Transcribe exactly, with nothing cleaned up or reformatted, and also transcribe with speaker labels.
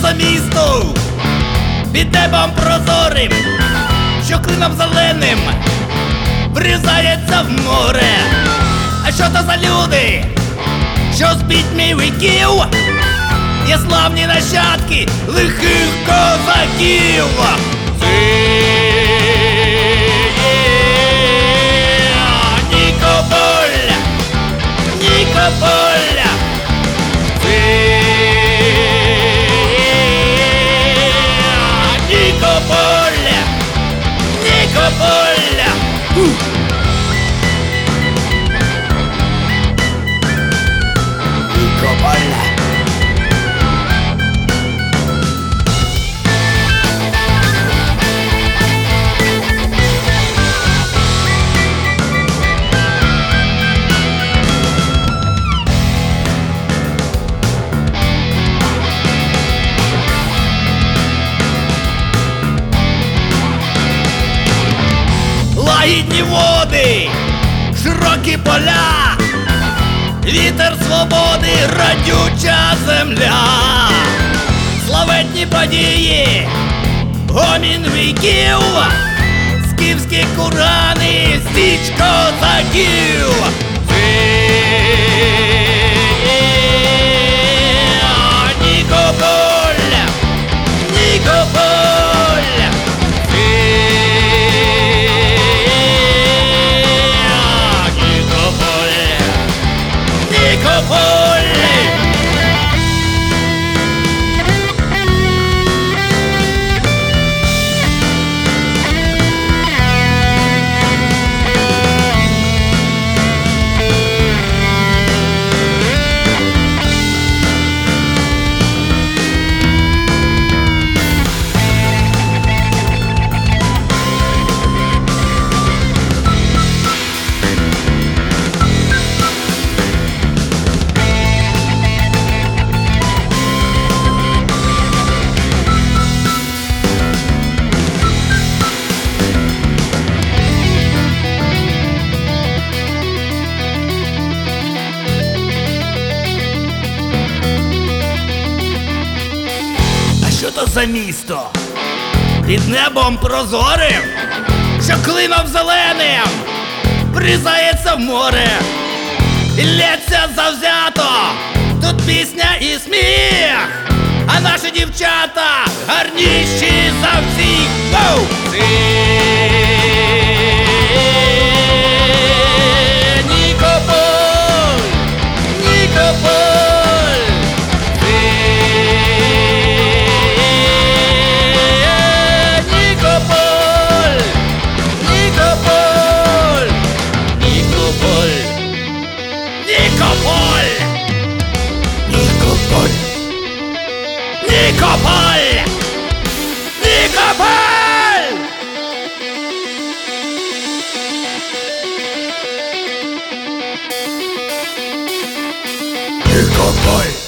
Speaker 1: за місто під небом прозорим, що клином зеленим врізається в море? А що то за люди, що з пітьми віків є славні нащадки лихих козаків? Це є Нікополь, Нікополь. Це Нікополь, Нікополь. Нікополь. Лагідні води, широкі поля, вітер свободи, радюча земля, славетні події, гомін віків, скіфські кургани, січ козаків. Це є Нікополь, Нікополь. Це Нікополь. Що то за місто під небом прозорим, що клином зеленим врізається в море і лється завзято? Тут пісня і сміх, а наші дівчата гарніші за всіх. Воу! Це Нікополь, Нікополь. Нікополь! Нікополь! Нікополь! Нікополь! Нікополь!